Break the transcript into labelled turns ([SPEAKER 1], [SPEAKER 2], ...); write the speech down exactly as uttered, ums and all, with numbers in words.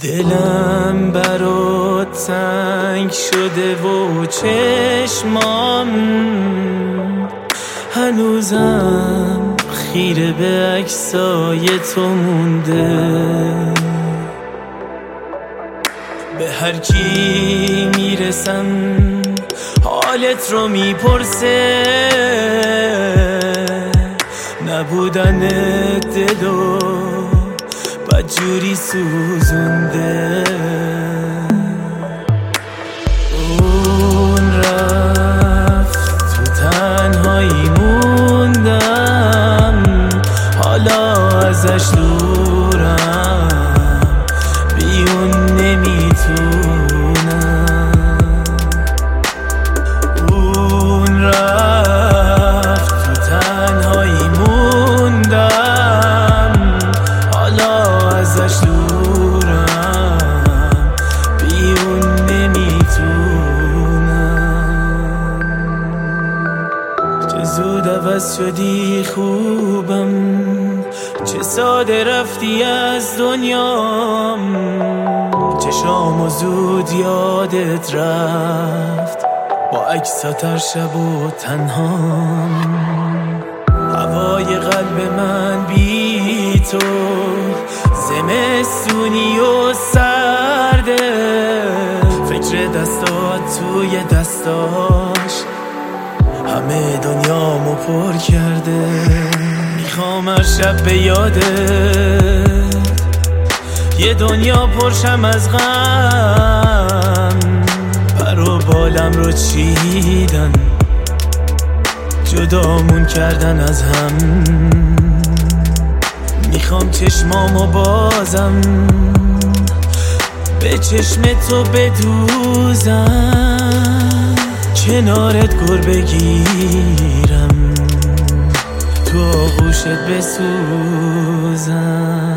[SPEAKER 1] دلم برات تنگ شده و چشمام هنوزم خیره به عکسای تو مونده. به هر کی میرسم حالت رو میپرسه، نبودن دلو بدجوری سوزونده. اون رفت تو تنهایی موندم، حالا ازش دورم بیون نمیتونم. اون رفت تو تنهایی موندم، حالا ازش دورم بیون نمیتونم. چه زود عوض شدی خوبم، چه ساده رفتی از دنیام، چشام و زود یادت رفت با عکسات هر شب و تنهام. هوای قلب من بی تو زمستونی و سرده، فکر دستات توی دستاش همه دنیامو پر کرده. میخوام هر شب به یادت یه دنیا پرشم از غم، پر و بالم رو چیدن، جدامون کردن از هم. میخوام چشمامو بازم به چشم تو بدوزم، کنارت گر بگیرم تو آغوشت بسوزم.